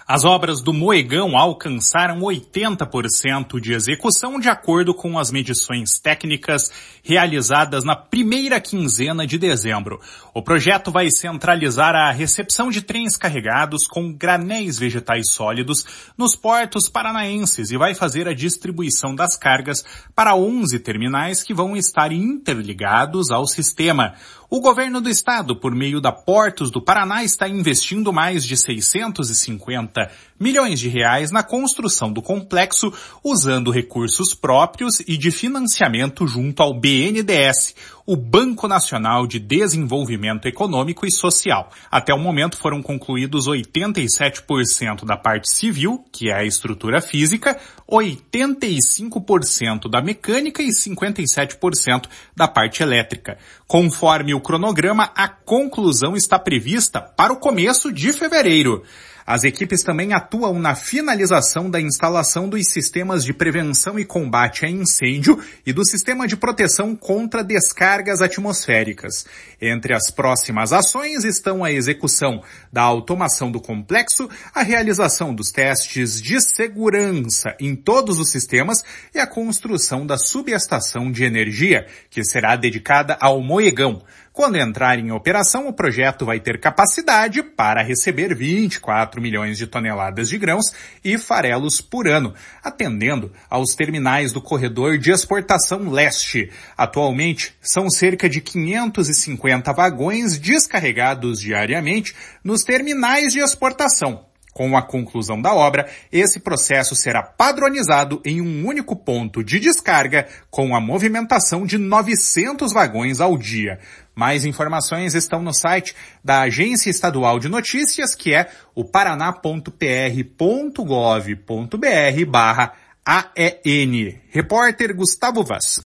As obras do Moegão alcançaram 80% de execução de acordo com as medições técnicas realizadas na primeira quinzena de dezembro. O projeto vai centralizar a recepção de trens carregados com granéis vegetais sólidos nos portos paranaenses e vai fazer a distribuição das cargas para 11 terminais que vão estar interligados ao sistema. O governo do estado, por meio da Portos do Paraná, está investindo mais de 650 milhões de reais na construção do complexo, usando recursos próprios e de financiamento junto ao BNDES, o Banco Nacional de Desenvolvimento Econômico e Social. Até o momento foram concluídos 87% da parte civil, que é a estrutura física, 85% da mecânica e 57% da parte elétrica. Conforme o cronograma, a conclusão está prevista para o começo de fevereiro. As equipes também atuam na finalização da instalação dos sistemas de prevenção e combate a incêndio e do sistema de proteção contra descargas atmosféricas. Entre as próximas ações estão a execução da automação do complexo, a realização dos testes de segurança em todos os sistemas e a construção da subestação de energia, que será dedicada ao Moegão. Quando entrar em operação, o projeto vai ter capacidade para receber 24 milhões de toneladas de grãos e farelos por ano, atendendo aos terminais do corredor de exportação leste. Atualmente, são cerca de 550 vagões descarregados diariamente nos terminais de exportação. Com a conclusão da obra, esse processo será padronizado em um único ponto de descarga, com a movimentação de 900 vagões ao dia. Mais informações estão no site da Agência Estadual de Notícias, que é o paraná.pr.gov.br/AEN. Repórter Gustavo Vaz.